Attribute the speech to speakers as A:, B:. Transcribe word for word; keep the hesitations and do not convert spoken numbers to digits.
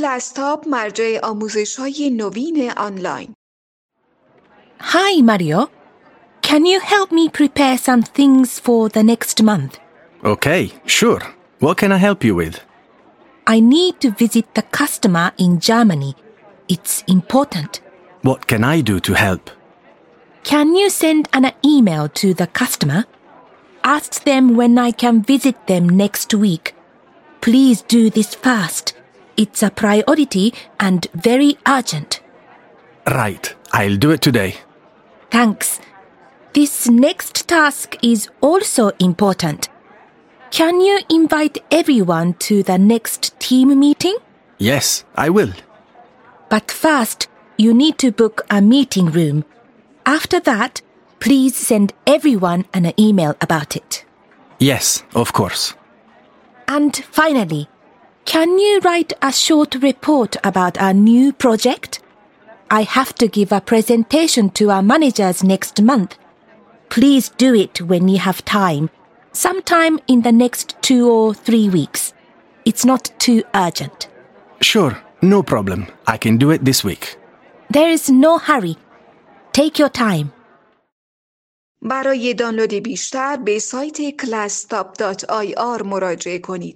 A: کلاس‌تاب مرجع آموزش‌های نوین آنلاین.
B: Hi, Mario. Can you help me prepare some things for the next month?
C: Okay, sure. What can I help you with?
B: I need to visit the customer in Germany. It's important.
C: What can I do to help?
B: Can you send an email to the customer? Ask them when I can visit them next week. Please do this fast. It's a priority and very urgent.
C: Right, I'll do it today.
B: Thanks. This next task is also important. Can you invite everyone to the next team meeting?
C: Yes, I will.
B: But first, you need to book a meeting room. After that, please send everyone an email about it.
C: Yes, of course.
B: And finally, can you write a short report about our new project? I have to give a presentation to our managers next month. Please do it when you have time, sometime in the next two or three weeks. It's not too urgent.
C: Sure, no problem. I can do it this week.
B: There is no hurry. Take your time.
A: برای دانلود بیشتر به سایت کلاس تاب دات آی آر مراجعه کنید.